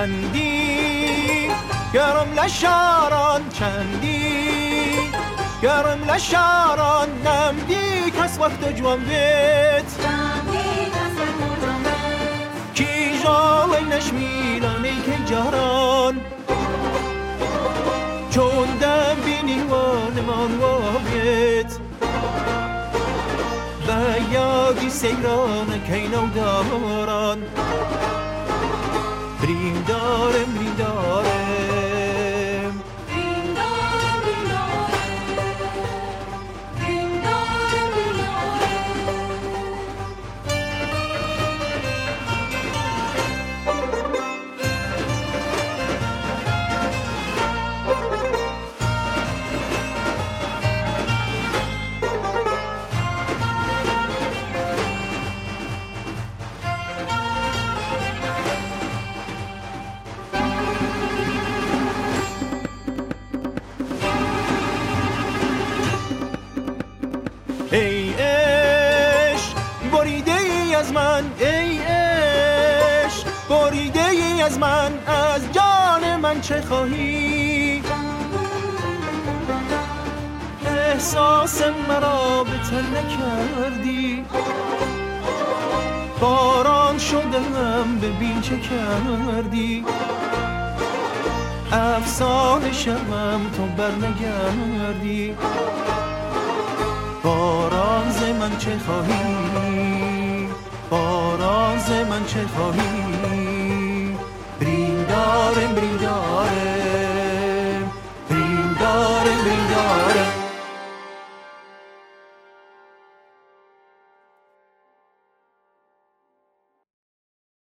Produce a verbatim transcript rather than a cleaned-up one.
چندی گرم لشاران چندی گرم لشاران نمدی کس وقت جوان بیت کی جالی نشمیلان ای که جاران چون دم بینی وانمان و بیت و یادی سیران که نو داران بریم دارم بریم دارم ای عشق بریده ای از من ای عشق بریده ای از من از جان من چه خواهی احساس مرا به تن نکردی باران شدم ببین چه کردی افسانه شوم تو بر نگردی باران ز من چه خواهی باران ز من چه خواهی بریم دارم بریم دارم